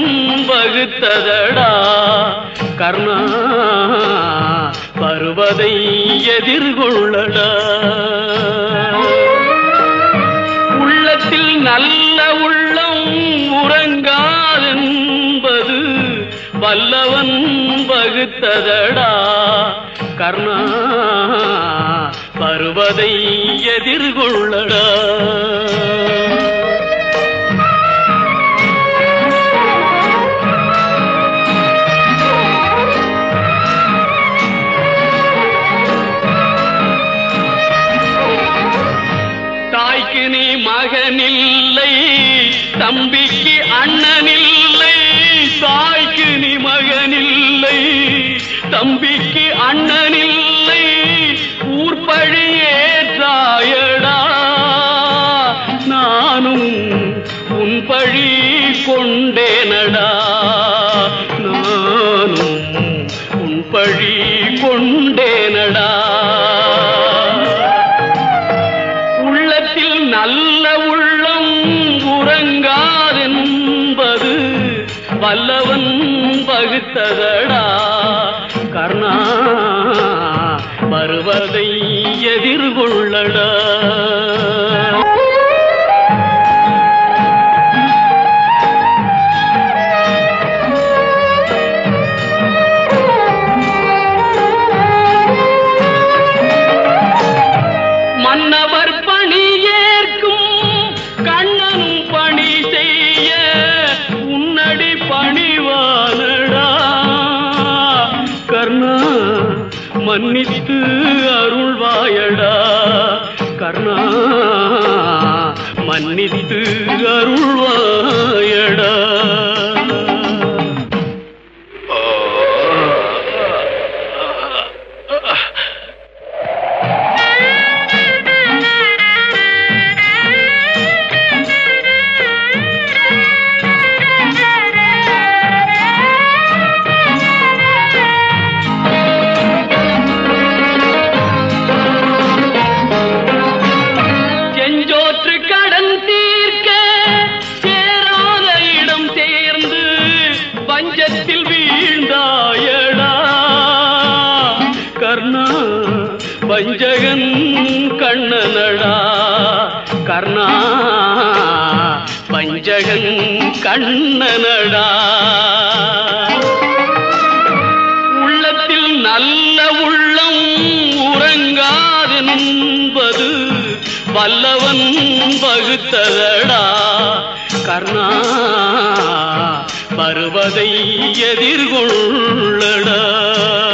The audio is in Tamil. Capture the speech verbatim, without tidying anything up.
வகுத்ததடா கர்ணா வருவதை எதிர்கொள்ளடா உள்ளத்தில் நல்ல உள்ளம் உறங்காதென்பது வல்லவன் வகுத்ததடா கர்ணா வருவதை எதிர்கொள்ளடா தாய்க்கு நீ மகனில்லை தம்பிக்கு அண்ணனில்லை தாய்க்கு நீ மகனில்லை தம்பிக்கு அண்ணனில்லை ஊர்பழி ஏற்றாயடா நானும் உன் பழி கொண்டேனடா நானும் உன் பழி கொண்டேனடா உள்ளத்தில் நல்ல உள்ளம் உறங்காதென்பது வல்லவன் வகுத்ததடா கர்ணா வருவதை எதிர்கொள்ளடா மன்னவர் பணி ஏற்கும் கண்ணனும் பணி செய்ய உன்னடி பணிவானடா கர்ணா மன்னித்து அருள்வாயடா கர்ணா மன்னித்து அருள்வாயடா பஞ்சத்தில் வீழ்ந்தாயடா கர்ணா வஞ்சகன் கண்ணனடா கர்ணா வஞ்சகன் கண்ணனடா உள்ளத்தில் நல்ல உள்ளம் உறங்காதென்பது வல்லவன் வகுத்ததடா கர்ணா வருவதை எதிர்கொள்ளடா